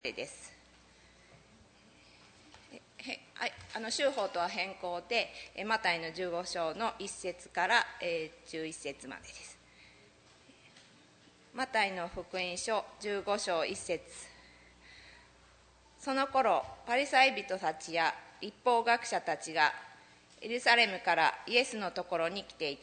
です。州法とは変更で、マタイの15章の1節から11節までです。マタイの福音書15章1節。その頃、パリサイ人たちや律法学者たちがエルサレムからイエスのところに来ていった。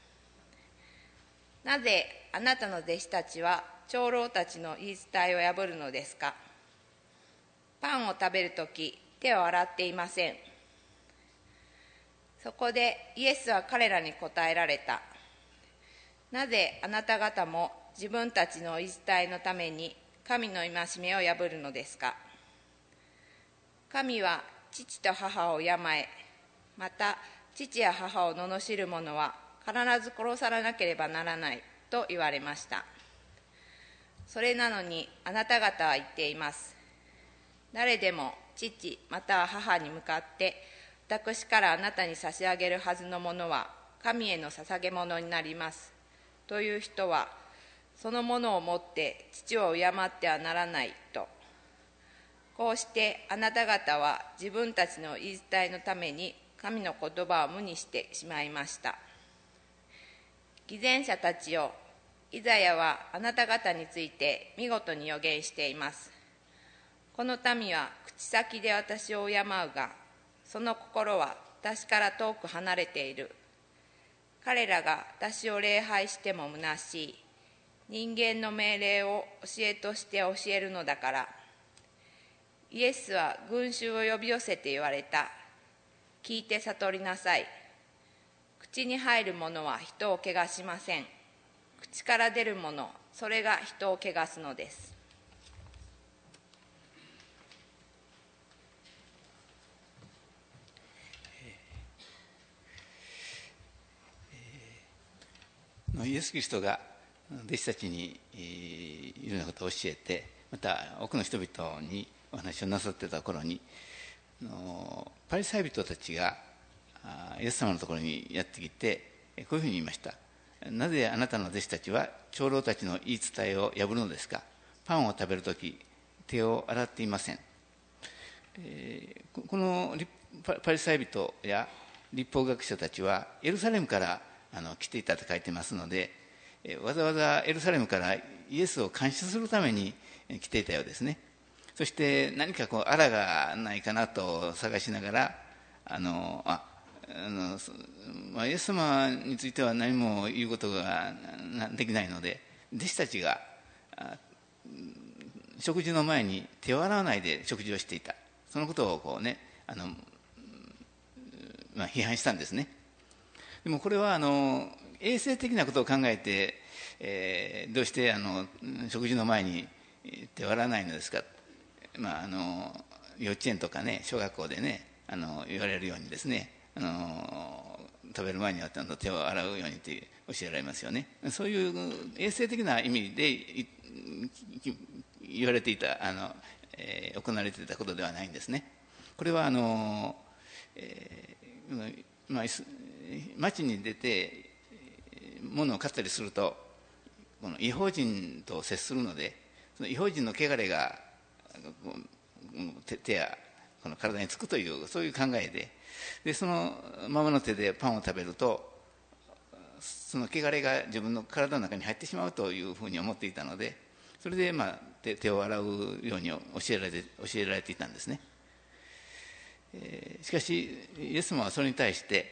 なぜあなたの弟子たちは長老たちの言い伝えを破るのですか。パンを食べるとき手を洗っていません。そこでイエスは彼らに答えられた。なぜあなた方も自分たちの言い伝えのために神の戒めを破るのですか。神は父と母を敬え、また父や母を罵る者は必ず殺さなければならないと言われました。それなのにあなた方は言っています。誰でも父または母に向かって私からあなたに差し上げるはずのものは神への捧げ物になりますという人は、そのものをもって父を敬ってはならないと。こうしてあなた方は自分たちの言い伝えのために神の言葉を無にしてしまいました。偽善者たちよ、イザヤはあなた方について見事に予言しています。この民は口先で私を敬うが、その心は私から遠く離れている。彼らが私を礼拝しても虚しい。人間の命令を教えとして教えるのだから。イエスは群衆を呼び寄せて言われた。聞いて悟りなさい。口に入るものは人を汚しません。口から出るもの、それが人を汚すのです。 イエス・キリストが弟子たちにいろんなことを教えて、また多くの人々にお話をなさっていた頃に、パリサイ人たちがイエス様のところにやってきて、こういうふうに言いました。なぜあなたの弟子たちは長老たちの言い伝えを破るのですか。パンを食べるとき手を洗っていません。このパリサイ人や律法学者たちはエルサレムから来ていたと書いてますので、わざわざエルサレムからイエスを監視するために来ていたようですね。そして何かあらがないかなと探しながら、イエス様については何も言うことができないので、弟子たちが食事の前に手を洗わないで食事をしていた、そのことを批判したんですね。でもこれは衛生的なことを考えて、どうして食事の前に手を洗わないのですか。幼稚園とかね、小学校でね言われるようにですね、食べる前には手を洗うようにって教えられますよね。そういう衛生的な意味で言われていた行われていたことではないんですね。これは街に出て物を買ったりすると、この異邦人と接するので、その異邦人の汚れが手やこの体につくという、そういう考えで、そのままの手でパンを食べると、その汚れが自分の体の中に入ってしまうというふうに思っていたので、それで手を洗うように教えられていたんですね。しかしイエス様はそれに対して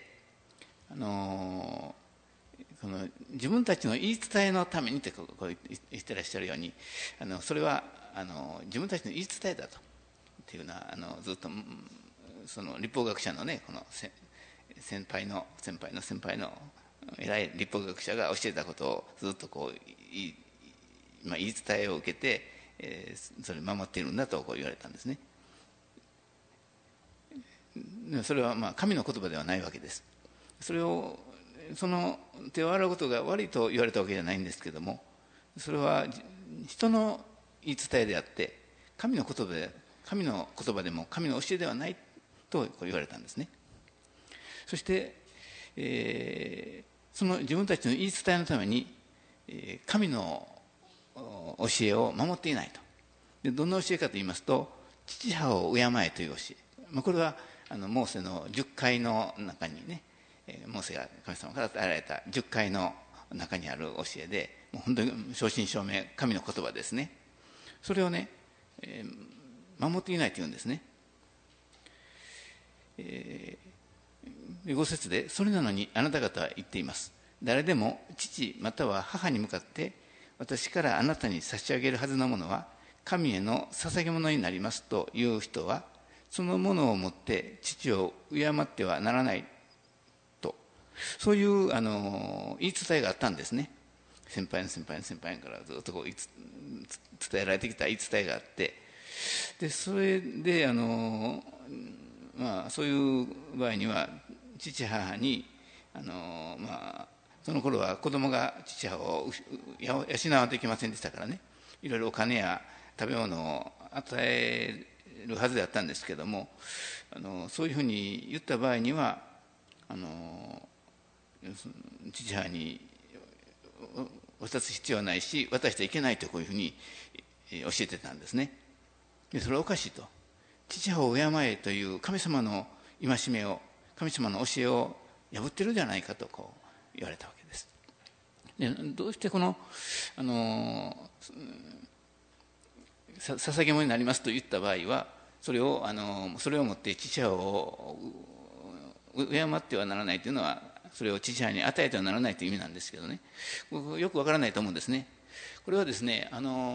自分たちの言い伝えのためにってこう言ってらっしゃるように、それは自分たちの言い伝えだとっていうのはずっとその律法学者のね、この先輩の偉い律法学者が教えたことをずっと言い伝えを受けて、それを守っているんだと言われたんですね。それは神の言葉ではないわけです。その手を洗うことが悪いと言われたわけじゃないんですけども、それは人の言い伝えであって神の言葉でも神の教えではないと言われたんですね。そして、その自分たちの言い伝えのために神の教えを守っていないでどんな教えかといいますと、父母を敬えという教え、これはモーセの10回の中にね、モーセが神様から与えられた10回の中にある教えで、もう本当に正真正銘神の言葉ですね。それをね、守っていないというんですね。5節で、それなのにあなた方は言っています。誰でも父または母に向かって、私からあなたに差し上げるはずのものは神への捧げ物になりますという人は、そのものをもって父を敬ってはならないと、そういう言い伝えがあったんですね。先輩からずっと伝えられてきた言い伝えがあって、でそれでそういう場合には父母にその頃は子供が父母を養わなきゃいけませんでしたからね、いろいろお金や食べ物を与えるはずであったんですけども、そういうふうに言った場合には父母に渡す必要はないし、渡してはいけないと、こういうふうに教えてたんですね。でそれはおかしいと。父母を敬えという神様の戒めを、神様の教えを破ってるじゃないかとこう言われたわけです。でどうしてこの捧げ物になりますと言った場合は、それをもって父母を敬ってはならないというのは、それを父母に与えてはならないという意味なんですけどね、よくわからないと思うんですね。これはですね、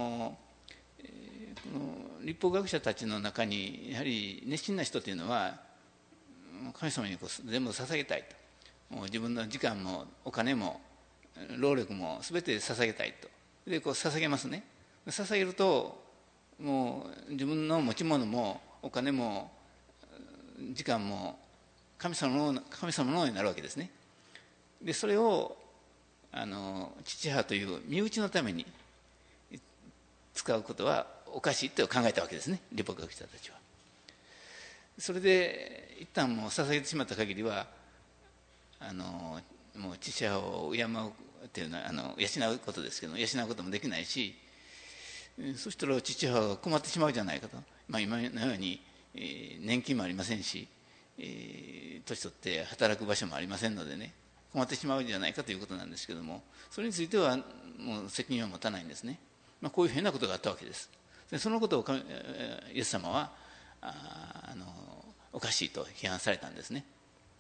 立法学者たちの中にやはり熱心な人というのは、神様に全部捧げたいと、もう自分の時間もお金も労力も全て捧げたいと。でこう捧げますね。捧げるともう自分の持ち物もお金も時間も神様のものになるわけですね。でそれを父母という身内のために使うことはおかしいと考えたわけですね、立法学者たちは。それで一旦もう捧げてしまった限りはもう父母を敬うっていうのは養うことですけど、養うこともできないし、そしたら父母が困ってしまうじゃないかと、今のように、年金もありませんし、年取って働く場所もありませんのでね、困ってしまうじゃないかということなんですけども、それについてはもう責任は持たないんですね。こういう変なことがあったわけです。でそのことをイエス様はおかしいと批判されたんですね。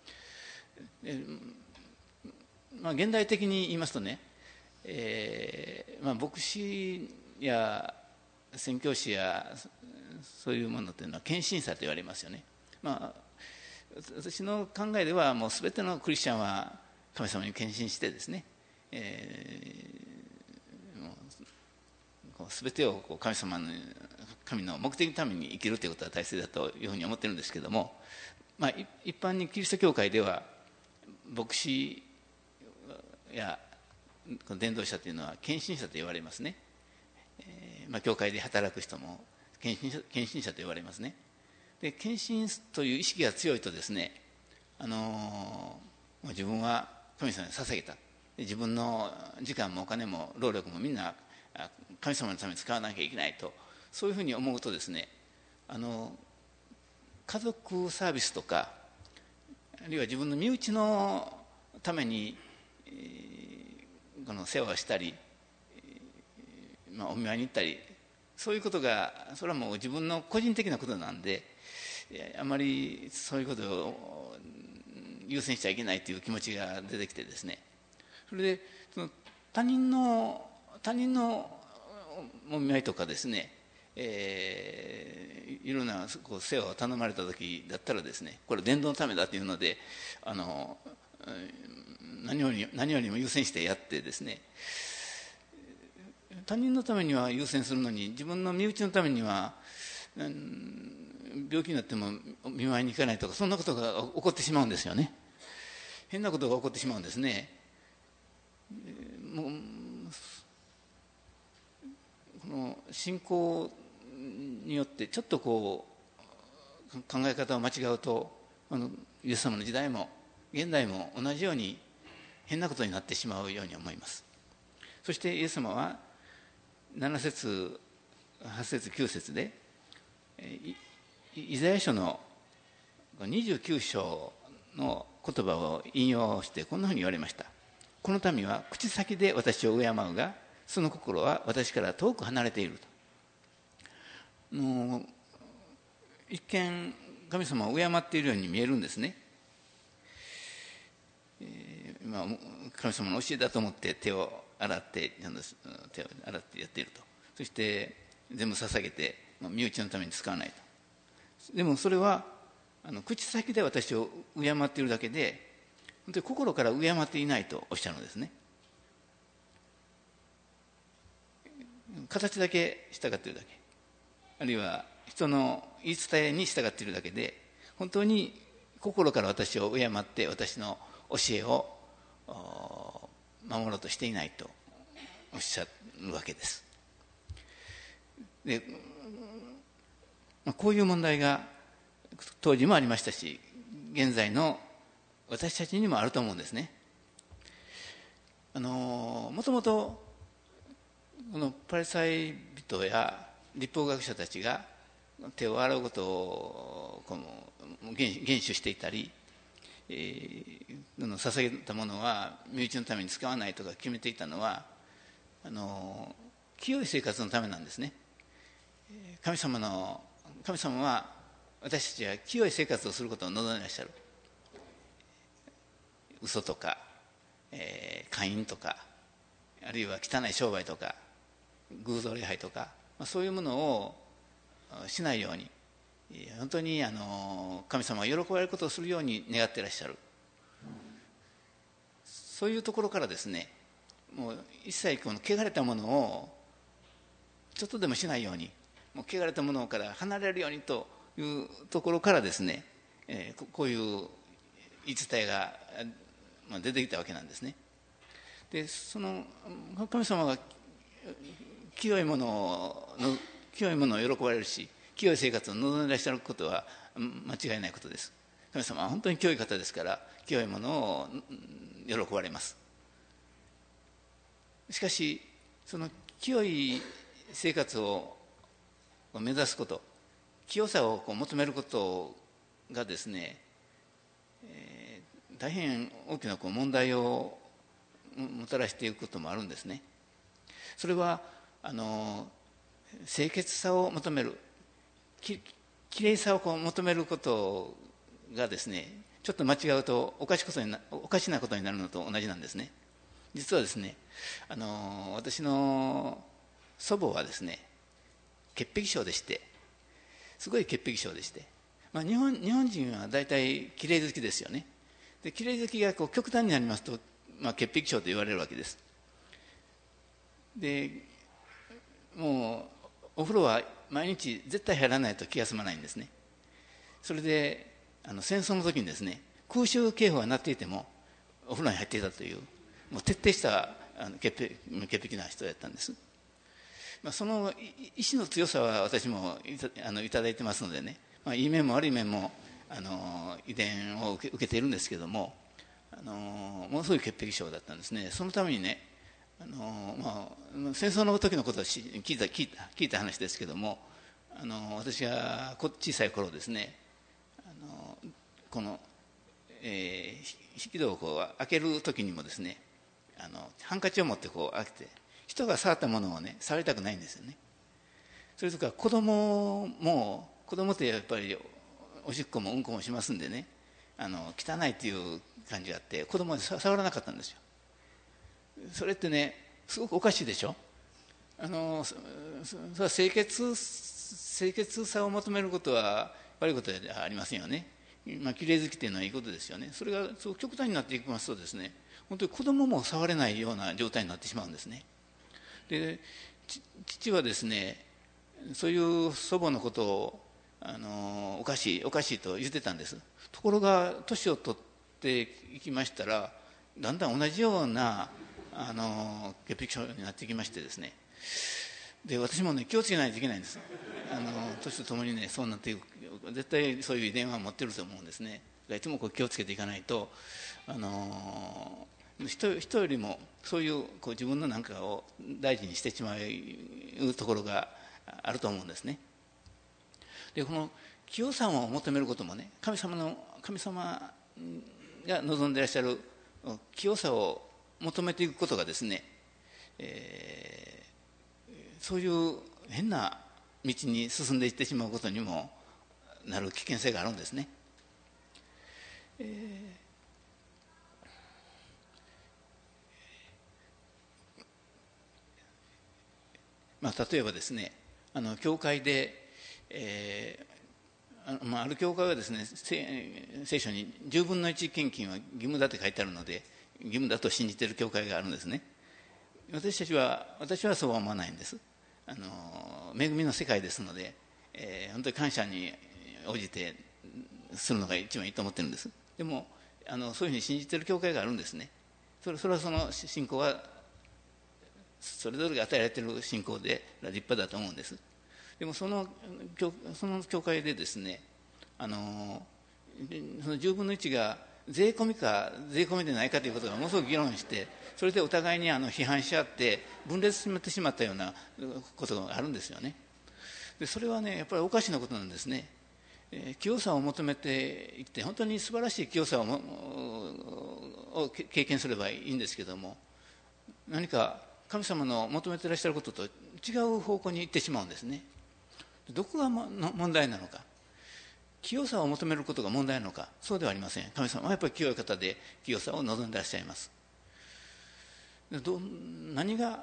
現代的に言いますとね、牧師や宣教師やそういうものというのは献身者と言われますよね。私の考えではもう全てのクリスチャンは神様に献身してですね、全てを神の目的のために生きるということが大切だというふうに思ってるんですけども、一般にキリスト教会では牧師や伝道者というのは献身者と言われますね。教会で働く人も献身者と言われますね。で献身という意識が強いとですね、自分は神様に捧げた、自分の時間もお金も労力もみんな神様のために使わなきゃいけないと、そういうふうに思うとですね、家族サービスとか、あるいは自分の身内のためにこの世話をしたり、お見舞いに行ったり、そういうことがそれはもう自分の個人的なことなんで、あまりそういうことを優先しちゃいけないという気持ちが出てきてですね、それでその他人のお見舞いとかですね、いろんな世話を頼まれた時だったらですね、これ伝道のためだというので何よりも優先してやってですね、他人のためには優先するのに自分の身内のためには病気になっても見舞いに行かないとか、そんなことが起こってしまうんですよね。変なことが起こってしまうんですね。もうこの信仰によってちょっと考え方を間違うと、イエス様の時代も現代も同じように変なことになってしまうように思います。そしてイエス様は7節 8節9節でイザヤ書の29章の言葉を引用してこんなふうに言われました。この民は口先で私を敬うが、その心は私から遠く離れていると。もう一見神様を敬っているように見えるんですね。神様の教えだと思って手を洗ってやっていると。そして全部捧げて身内のために使わないと。でもそれは口先で私を敬っているだけで、本当に心から敬っていないとおっしゃるのですね。形だけ従っているだけ、あるいは人の言い伝えに従っているだけで、本当に心から私を敬って私の教えを守ろうとしていないとおっしゃるわけです。で、こういう問題が当時もありましたし、現在の私たちにもあると思うんですね。もともとこのパリサイ人や律法学者たちが手を洗うことを厳守していたり、捧げたものは身内のために使わないとか決めていたのは清い生活のためなんですね。神様は私たちは清い生活をすることを望んでいらっしゃる。嘘とか、姦淫とか、あるいは汚い商売とか偶像礼拝とか、そういうものをしないように、本当に神様が喜ばれることをするように願っていらっしゃる。そういうところからですね、もう一切この汚れたものをちょっとでもしないように、もう汚れたものから離れるようにというところからですね、こういう言い伝えが出てきたわけなんですね。で、その神様が清いものを喜ばれるし、清い生活を望んでいらっしゃることは間違いないことです。神様は本当に清い方ですから、清いものを喜ばれます。しかしその清い生活を目指すこと、清さを求めることがですね、大変大きな問題をもたらしていくこともあるんですね。それは清潔さを求める、きれいさを求めることがですね、ちょっと間違うとおかしなことになるのと同じなんですね。実はですね、私の祖母はですね、潔癖症でして、すごい潔癖症でして、日本人は大体きれい好きですよね。で、きれい好きが極端になりますと、潔癖症と言われるわけです。で、もうお風呂は毎日絶対入らないと気が済まないんですね。それで戦争の時にですね、空襲警報が鳴っていてもお風呂に入っていたという、もう徹底した潔癖な人だったんです。その意志の強さは私もいただいてますのでね、いい面も悪い面も遺伝を受けているんですけども、ものすごい潔癖症だったんですね。そのためにね、戦争の時のことを聞いた話ですけども、私が小さい頃ですね、この、引き戸を開ける時にもですね、ハンカチを持って開けて、人が触ったものをね、触りたくないんですよね。それとか子供ってやっぱりおしっこもうんこもしますんでね、汚いっていう感じがあって、子供は触らなかったんですよ。それってね、すごくおかしいでしょ。それは清潔さを求めることは悪いことではありませんよね。きれい好きっていうのはいいことですよね。それがそう極端になっていきますとですね、本当に子供も触れないような状態になってしまうんですね。で、父はですね、そういう祖母のことをおかしいと言ってたんです。ところが年を取っていきましたら、だんだん同じような潔癖症になってきましてですね、で私もね、気をつけないといけないんです。年とともにね、そうなっていく、絶対そういう遺伝は持ってると思うんですね。いつも気をつけていかないと、人よりもそういう自分のなんかを大事にしてしまうところがあると思うんですね。でこの清さを求めることもね、神様が望んでいらっしゃる清さを求めていくことがですね、そういう変な道に進んでいってしまうことにもなる危険性があるんですね。例えばですね、教会で、ある教会はですね、聖書に10分の1献金は義務だって書いてあるので、義務だと信じている教会があるんですね。私はそうは思わないんです。恵みの世界ですので、本当に感謝に応じてするのが一番いいと思ってるんです。でもそういうふうに信じている教会があるんですね。それはその信仰はそれぞれが与えられている信仰で立派だと思うんです。でもその教会でですね、その10分の1が税込みか税込みでないかということがものすごく議論して、それでお互いに批判し合って分裂してしまったようなことがあるんですよね。でそれはね、やっぱりおかしなことなんですね。清さを求めていって本当に素晴らしい清さを経験すればいいんですけども、何か神様の求めていらっしゃることと違う方向に行ってしまうんですね。どこが問題なのか、清さを求めることが問題なのか、そうではありません。神様はやっぱり清い方で清さを望んでいらっしゃいます。何が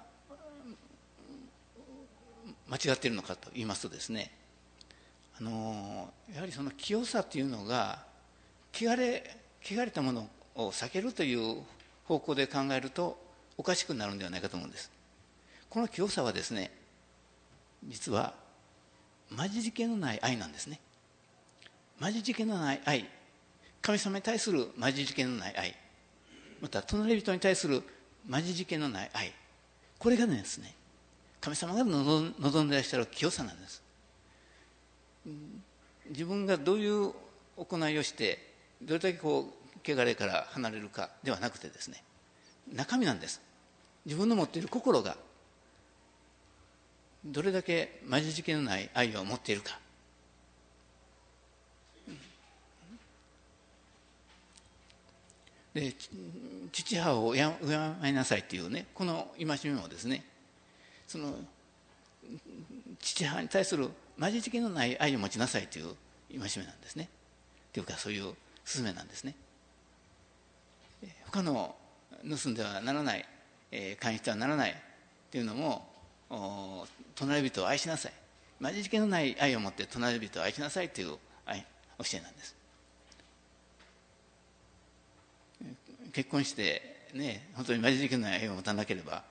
間違っているのかと言いますとですね、やはりその清さというのが汚れたものを避けるという方向で考えるとおかしくなるんではないかと思うんです。この清さはですね、実は混じり気のない愛なんですね。混じり気のない愛、神様に対する混じり気のない愛、また隣人に対する混じり気のない愛、これがですね、神様が望んでいらっしゃる清さなんです。自分がどういう行いをしてどれだけ汚れから離れるかではなくてですね、中身なんです。自分の持っている心がどれだけ混じり気のない愛を持っているか。で、父母を敬いなさいっていうね、この戒めもですね、その父母に対する混じり気のない愛を持ちなさいという戒めなんですね。というかそういう勧めなんですね。他の盗んではならない、姦してはならないというのも、隣人を愛しなさい、混じり気のない愛を持って隣人を愛しなさいという教えなんです。結婚してね、本当に混じり気のない愛を持たなければ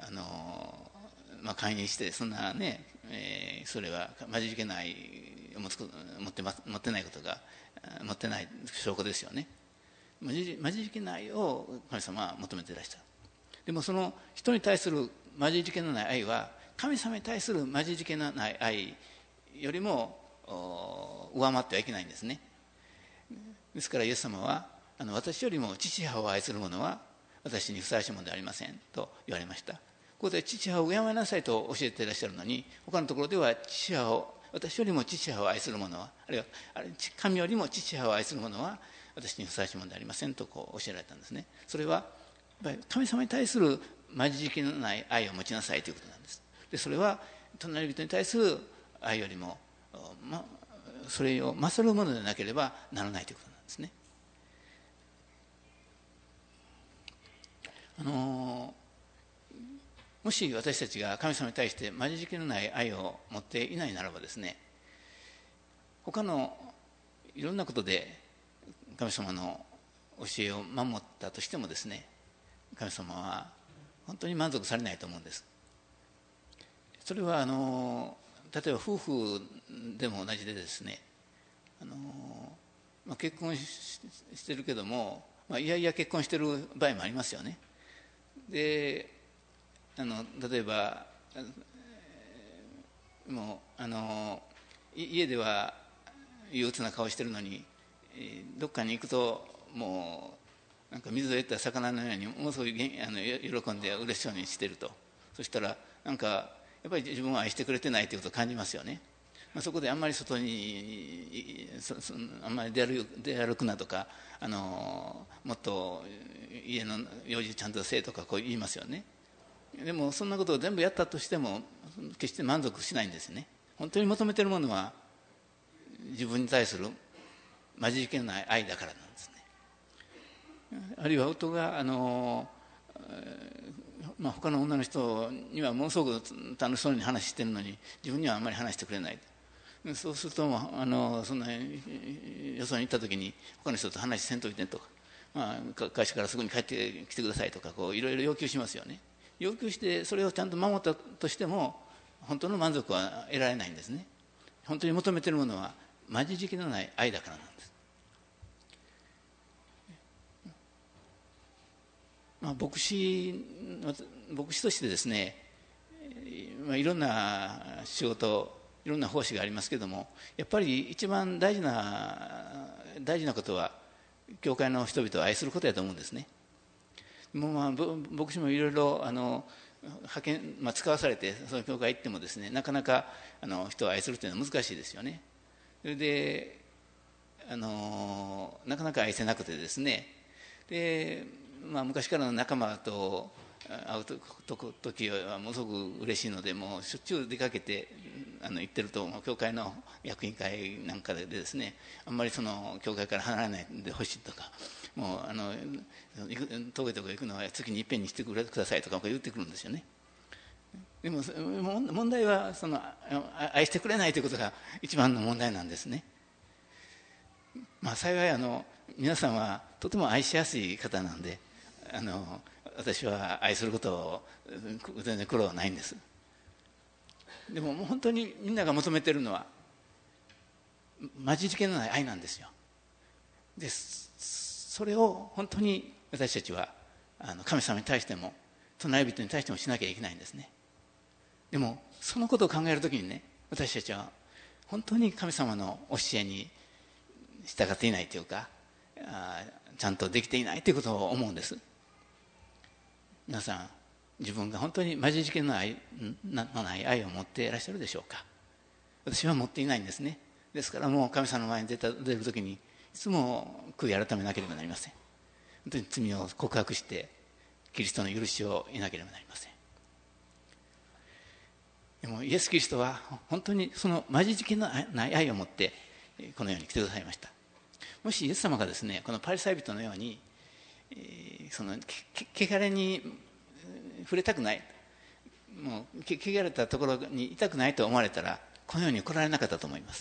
勧誘してそんなね、それは混じり気ない愛を持ってないことが持ってない証拠ですよね。混じり気ない愛を神様は求めていらっしゃる。でもその人に対する混じり気のない愛は神様に対する混じり気のない愛よりも上回ってはいけないんですね。ですからイエス様は私よりも父母を愛する者は私にふさわしいものではありませんと言われました。ここで父母を敬いなさいと教えていらっしゃるのに、他のところでは私よりも父母を愛する者は、あるいは神よりも父母を愛する者は私にふさわしいものではありませんと教えられたんですね。それは神様に対する混じり気のない愛を持ちなさいということなんです。でそれは隣人に対する愛よりも、それを勝るものでなければならないということなんですね。もし私たちが神様に対して混じり気のない愛を持っていないならばですね、他のいろんなことで神様の教えを守ったとしてもですね、神様は本当に満足されないと思うんです。それは例えば夫婦でも同じでですね、結婚してるけども、いやいや結婚してる場合もありますよね。で例えばもう家では憂鬱な顔してるのに、どっかに行くともうなんか水を得た魚のようにものすごい喜んで嬉しそうにしてると。そしたらなんかやっぱり自分を愛してくれてないということを感じますよね。そこであんまり外にあんまり出歩くなとか、もっと家の用事ちゃんとせえとかこう言いますよね。でもそんなことを全部やったとしても決して満足しないんですね。本当に求めているものは自分に対するまじりけのない愛だからなんですね。あるいは夫が他の女の人にはものすごく楽しそうに話してるのに自分にはあんまり話してくれない。そうするとそんなよそに行った時に他の人と話せんといてとか、会社からすぐに帰ってきてくださいとかいろいろ要求しますよね。要求してそれをちゃんと守ったとしても本当の満足は得られないんですね。本当に求めているものはまじりけのない愛だからなんです。牧師としてですね、いろんな仕事、いろんな奉仕がありますけれども、やっぱり一番大事なことは教会の人々を愛することだと思うんですね。もう牧師もいろいろ派遣、使わされてその教会行ってもですね、なかなか人を愛するというのは難しいですよね。それでなかなか愛せなくてですね、で昔からの仲間と会う時はものすごく嬉しいので、もうしょっちゅう出かけて行ってると、教会の役員会なんかでですね、あんまりその教会から離れないでほしいとか、もう遠いとこ行くのは月に一遍にしてくださいとか言ってくるんですよね。でも問題は愛してくれないということが一番の問題なんですね。幸い皆さんはとても愛しやすい方なんで、私は愛することを全然苦労はないんです。でももう本当にみんなが求めているのはまじりけのない愛なんですよ。でそれを本当に私たちは神様に対しても隣人に対してもしなきゃいけないんですね。でもそのことを考えるときにね、私たちは本当に神様の教えに従っていないというか、ちゃんとできていないということを思うんです。皆さん、自分が本当にまじりけのない愛を持っていらっしゃるでしょうか。私は持っていないんですね。ですからもう神様の前に出るときにいつも悔い改めなければなりません。本当に罪を告白してキリストの許しを得なければなりません。でもイエス・キリストは本当にそのまじりけのない愛を持ってこのように来てくださいました。もしイエス様がですね、このパリサイ人のようにその汚れに触れたくない、もう汚れたところにいたくないと思われたらこのように来られなかったと思います。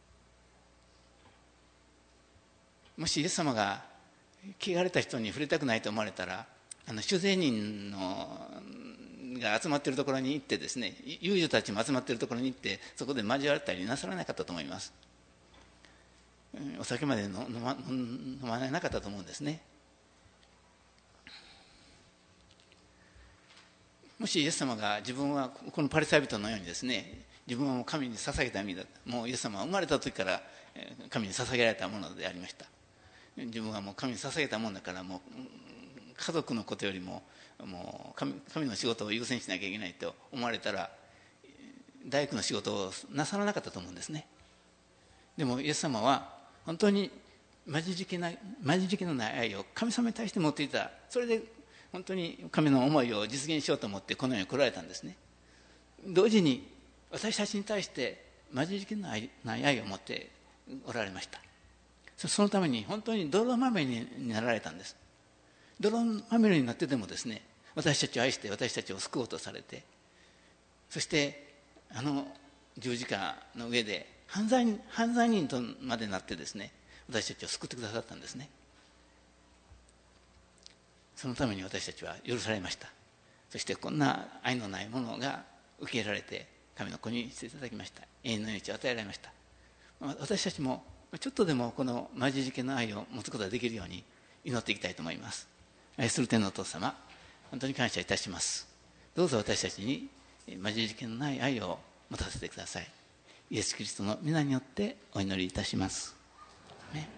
もしイエス様が汚れた人に触れたくないと思われたら酒税人が集まっているところに行ってですね、遊女たちも集まっているところに行ってそこで交われたりなさらなかったと思います。お酒まで飲まなかったと思うんですね。もしイエス様が自分はこのパリサイ人のようにですね、自分はもう神に捧げた身だ、もうイエス様は生まれた時から神に捧げられたものでありました。自分はもう神に捧げたものだから、もう家族のことよりももう神の仕事を優先しなきゃいけないと思われたら大工の仕事をなさらなかったと思うんですね。でもイエス様は本当にまじりけのない愛を神様に対して持っていた。それで本当に神の思いを実現しようと思ってこのように来られたんですね。同時に私たちに対してまじりけのない愛を持っておられました。そのために本当に泥まみれになられたんです。泥まみれになってでもですね、私たちを愛して私たちを救おうとされて、そして十字架の上で犯罪人とまでなってですね、私たちを救ってくださったんですね。そのために私たちは許されました。そしてこんな愛のないものが受け入れられて神の子にしていただきました。永遠の命を与えられました。私たちもちょっとでもこのまじりけの愛を持つことができるように祈っていきたいと思います。愛する天のお父様、本当に感謝いたします。どうぞ私たちにまじりけのない愛を持たせてください。イエス・キリストの皆によってお祈りいたします。ね。